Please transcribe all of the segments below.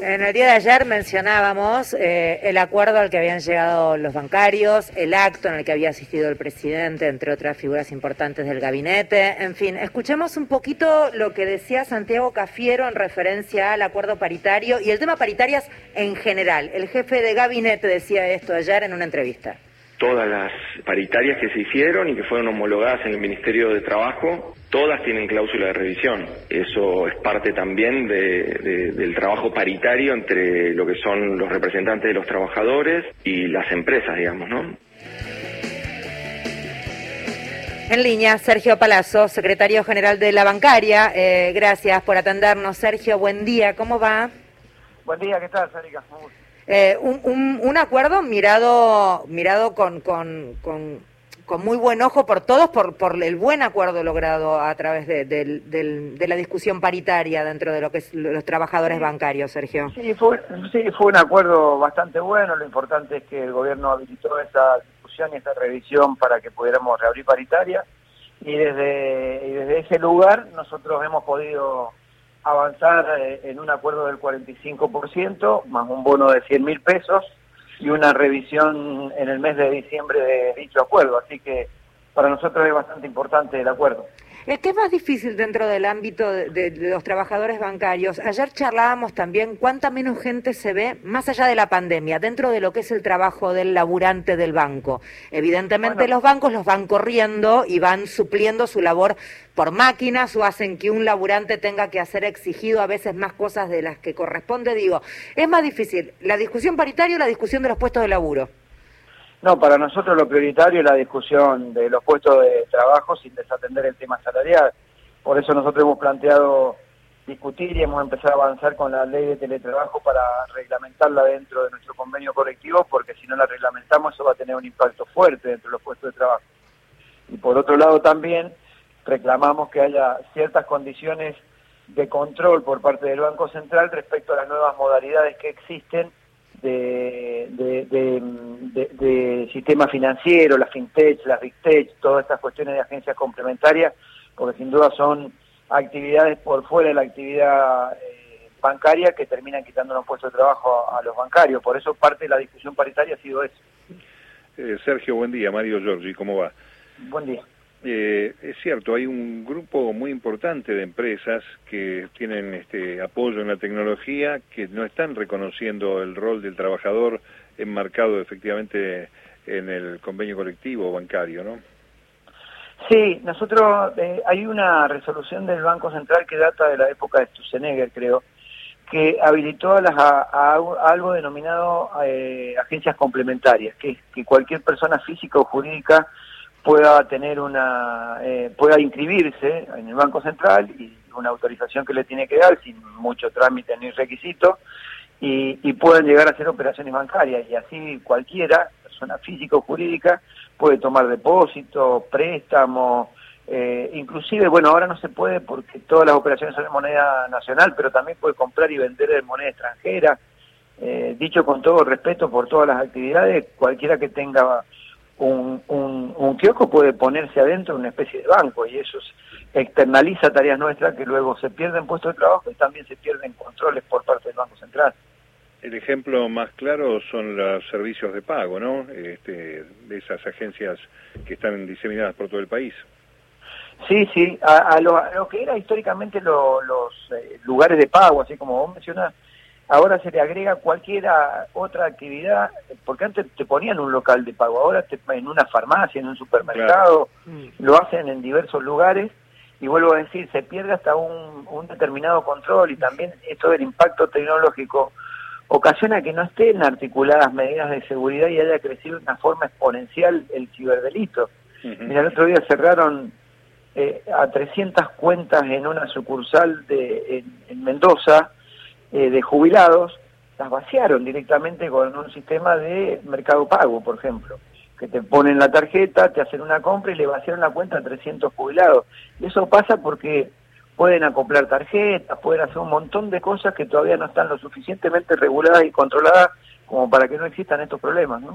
En el día de ayer mencionábamos el acuerdo al que habían llegado los bancarios, el acto en el que había asistido el presidente, entre otras figuras importantes del gabinete. En fin, escuchemos un poquito lo que decía Santiago Cafiero en referencia al acuerdo paritario y el tema paritarias en general. El jefe de gabinete decía esto ayer en una entrevista. Todas las paritarias que se hicieron y que fueron homologadas en el Ministerio de Trabajo, todas tienen cláusula de revisión. Eso es parte también del trabajo paritario entre lo que son los representantes de los trabajadores y las empresas, digamos, ¿no? En línea, Sergio Palazzo, secretario general de la bancaria. Gracias por atendernos, Sergio. Buen día, ¿cómo va? Buen día, ¿qué tal, Sárica? Un acuerdo mirado con muy buen ojo por todos, por el buen acuerdo logrado a través de la discusión paritaria dentro de lo que es los trabajadores bancarios, Sergio. Sí, fue un acuerdo bastante bueno. Lo importante es que el gobierno habilitó esta discusión y esta revisión para que pudiéramos reabrir paritaria, y desde ese lugar nosotros hemos podido avanzar en un acuerdo del 45%, más un bono de 100.000 pesos y una revisión en el mes de diciembre de dicho acuerdo. Así que para nosotros es bastante importante el acuerdo. ¿Qué es más difícil dentro del ámbito de los trabajadores bancarios? Ayer charlábamos también cuánta menos gente se ve, más allá de la pandemia, dentro de lo que es el trabajo del laburante del banco. Evidentemente los bancos los van corriendo y van supliendo su labor por máquinas o hacen que un laburante tenga que hacer exigido a veces más cosas de las que corresponde. Digo, ¿es más difícil la discusión paritaria o la discusión de los puestos de laburo? No, para nosotros lo prioritario es la discusión de los puestos de trabajo sin desatender el tema salarial. Por eso nosotros hemos planteado discutir y hemos empezado a avanzar con la ley de teletrabajo para reglamentarla dentro de nuestro convenio colectivo, porque si no la reglamentamos eso va a tener un impacto fuerte dentro de los puestos de trabajo. Y por otro lado también reclamamos que haya ciertas condiciones de control por parte del Banco Central respecto a las nuevas modalidades que existen de sistema financiero, las fintech, las big tech, todas estas cuestiones de agencias complementarias, porque sin duda son actividades por fuera de la actividad bancaria que terminan quitando los puestos de trabajo a los bancarios. Por eso parte de la discusión paritaria ha sido eso. Sergio, buen día. Mario Giorgi, ¿cómo va? Buen día. Es cierto, hay un grupo muy importante de empresas que tienen apoyo en la tecnología, que no están reconociendo el rol del trabajador enmarcado efectivamente en el convenio colectivo bancario, ¿no? Sí, nosotros hay una resolución del Banco Central que data de la época de Sturzenegger, creo, que habilitó a algo denominado agencias complementarias, que cualquier persona física o jurídica pueda tener pueda inscribirse en el Banco Central y una autorización que le tiene que dar sin mucho trámite ni requisito y puedan llegar a hacer operaciones bancarias, y así cualquiera, persona física o jurídica, puede tomar depósito, préstamo, inclusive, bueno, ahora no se puede porque todas las operaciones son en moneda nacional, pero también puede comprar y vender en moneda extranjera. Dicho con todo respeto por todas las actividades, cualquiera que tenga un kiosco puede ponerse adentro de una especie de banco, y eso externaliza tareas nuestras que luego se pierden puestos de trabajo y también se pierden controles por parte del Banco Central. El ejemplo más claro son los servicios de pago, ¿no? De esas agencias que están diseminadas por todo el país. Sí, a lo que era históricamente los lugares de pago, así como vos mencionás, ahora se le agrega cualquier otra actividad, porque antes te ponían un local de pago, ahora en una farmacia, en un supermercado, claro. Lo hacen en diversos lugares, y vuelvo a decir, se pierde hasta un determinado control, y también esto del impacto tecnológico ocasiona que no estén articuladas medidas de seguridad y haya crecido de una forma exponencial el ciberdelito. Mira, el otro día cerraron a 300 cuentas en una sucursal en Mendoza, de jubilados, las vaciaron directamente con un sistema de Mercado Pago, por ejemplo, que te ponen la tarjeta, te hacen una compra y le vaciaron la cuenta a 300 jubilados. Y eso pasa porque pueden acoplar tarjetas, pueden hacer un montón de cosas que todavía no están lo suficientemente reguladas y controladas como para que no existan estos problemas, ¿no?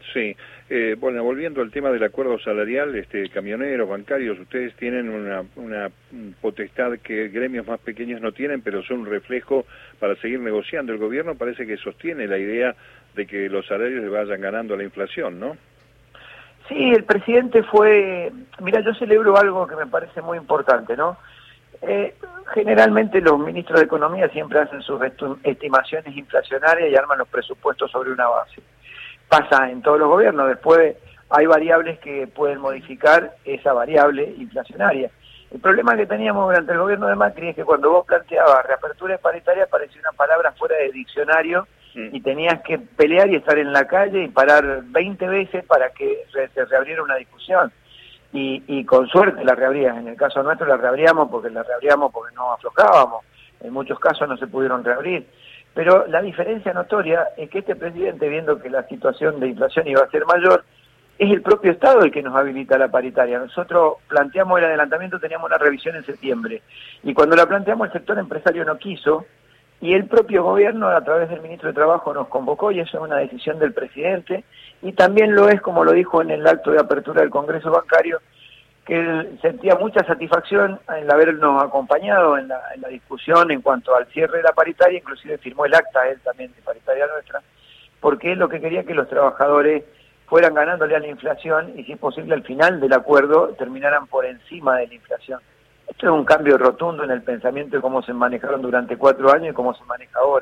Sí, bueno, volviendo al tema del acuerdo salarial, camioneros, bancarios, ustedes tienen una potestad que gremios más pequeños no tienen, pero son un reflejo para seguir negociando. El gobierno parece que sostiene la idea de que los salarios le vayan ganando a la inflación, ¿no? Sí, el presidente mira, yo celebro algo que me parece muy importante, ¿no? Generalmente los ministros de Economía siempre hacen sus estimaciones inflacionarias y arman los presupuestos sobre una base. Pasa en todos los gobiernos, después hay variables que pueden modificar esa variable inflacionaria. El problema que teníamos durante el gobierno de Macri es que cuando vos planteabas reapertura paritaria parecía una palabra fuera de diccionario y tenías que pelear y estar en la calle y parar 20 veces para que se reabriera una discusión. Y con suerte la reabrías. En el caso nuestro la reabríamos porque no aflojábamos. En muchos casos no se pudieron reabrir. Pero la diferencia notoria es que este presidente, viendo que la situación de inflación iba a ser mayor, es el propio Estado el que nos habilita la paritaria. Nosotros planteamos el adelantamiento, teníamos una revisión en septiembre, y cuando la planteamos el sector empresario no quiso, y el propio gobierno a través del ministro de Trabajo nos convocó, y eso es una decisión del presidente, y también lo es, como lo dijo en el acto de apertura del Congreso Bancario, que él sentía mucha satisfacción en habernos acompañado en la discusión en cuanto al cierre de la paritaria, inclusive firmó el acta él también de paritaria nuestra, porque él lo que quería que los trabajadores fueran ganándole a la inflación y si es posible al final del acuerdo terminaran por encima de la inflación. Esto es un cambio rotundo en el pensamiento de cómo se manejaron durante 4 años y cómo se maneja ahora.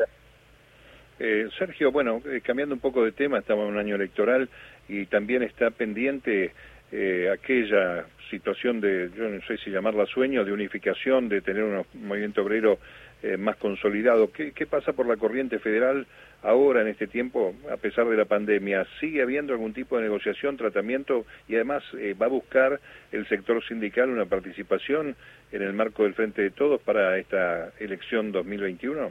Sergio, bueno, cambiando un poco de tema, estamos en un año electoral y también está pendiente aquella situación de, yo no sé si llamarla sueño, de unificación, de tener un movimiento obrero más consolidado. ¿Qué pasa por la corriente federal ahora en este tiempo, a pesar de la pandemia? ¿Sigue habiendo algún tipo de negociación, tratamiento y además va a buscar el sector sindical una participación en el marco del Frente de Todos para esta elección 2021?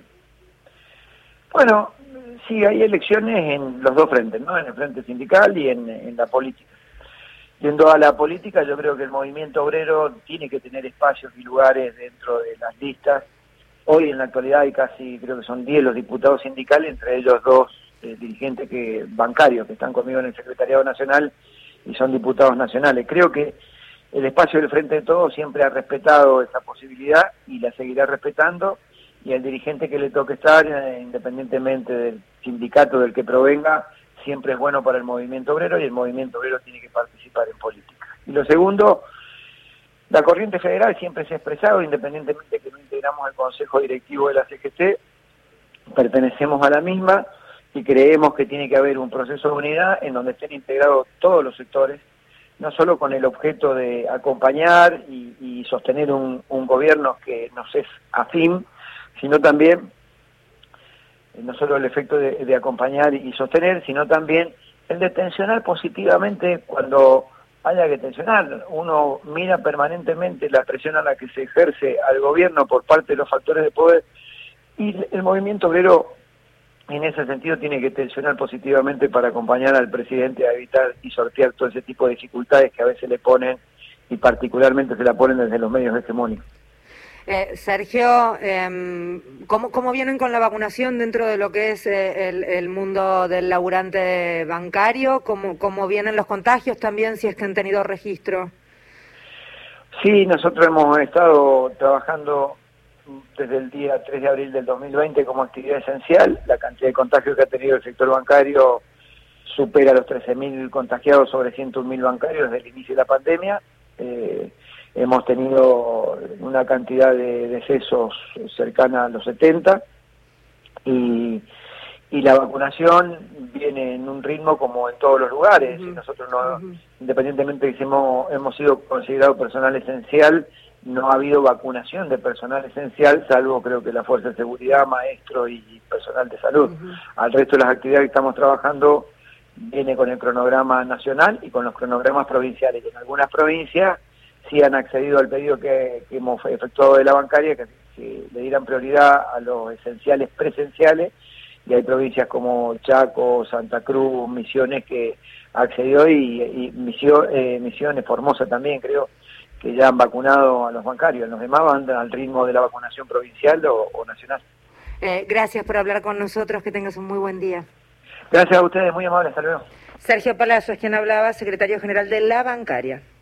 Bueno, sí, hay elecciones en los dos frentes, ¿no? En el frente sindical y en la política. Yendo a la política, yo creo que el movimiento obrero tiene que tener espacios y lugares dentro de las listas. Hoy en la actualidad hay casi, creo que son 10 los diputados sindicales, entre ellos 2 dirigentes bancarios que están conmigo en el Secretariado Nacional y son diputados nacionales. Creo que el espacio del Frente de Todos siempre ha respetado esa posibilidad y la seguirá respetando, y el dirigente que le toque estar, independientemente del sindicato del que provenga, siempre es bueno para el movimiento obrero y el movimiento obrero tiene que participar en política. Y lo segundo, la corriente federal siempre se ha expresado, independientemente de que no integramos el Consejo Directivo de la CGT, pertenecemos a la misma y creemos que tiene que haber un proceso de unidad en donde estén integrados todos los sectores, no solo con el objeto de acompañar y sostener un gobierno que nos es afín, sino también, no solo el efecto de acompañar y sostener, sino también el de tensionar positivamente cuando haya que tensionar. Uno mira permanentemente la presión a la que se ejerce al gobierno por parte de los factores de poder, y el movimiento obrero en ese sentido tiene que tensionar positivamente para acompañar al presidente a evitar y sortear todo ese tipo de dificultades que a veces le ponen, y particularmente se la ponen desde los medios hegemónicos. Sergio, ¿cómo vienen con la vacunación dentro de lo que es el mundo del laburante bancario? ¿Cómo vienen los contagios también, si es que han tenido registro? Sí, nosotros hemos estado trabajando desde el día 3 de abril del 2020 como actividad esencial. La cantidad de contagios que ha tenido el sector bancario supera los 13.000 contagiados sobre 101.000 bancarios desde el inicio de la pandemia. Hemos tenido una cantidad de decesos cercana a los 70 y la vacunación viene en un ritmo como en todos los lugares. Nosotros independientemente de que hemos sido considerados personal esencial, no ha habido vacunación de personal esencial, salvo creo que la Fuerza de Seguridad, maestro y personal de salud. Al resto de las actividades que estamos trabajando viene con el cronograma nacional y con los cronogramas provinciales. Y en algunas provincias sí han accedido al pedido que hemos efectuado de la bancaria, que le dieran prioridad a los esenciales presenciales, y hay provincias como Chaco, Santa Cruz, Misiones que ha accedido, y Misiones, Formosa también creo que ya han vacunado a los bancarios. Los demás van al ritmo de la vacunación provincial o nacional. Gracias por hablar con nosotros, que tengas un muy buen día. Gracias a ustedes, muy amables, hasta luego. Sergio Palazzo es quien hablaba, secretario general de La Bancaria.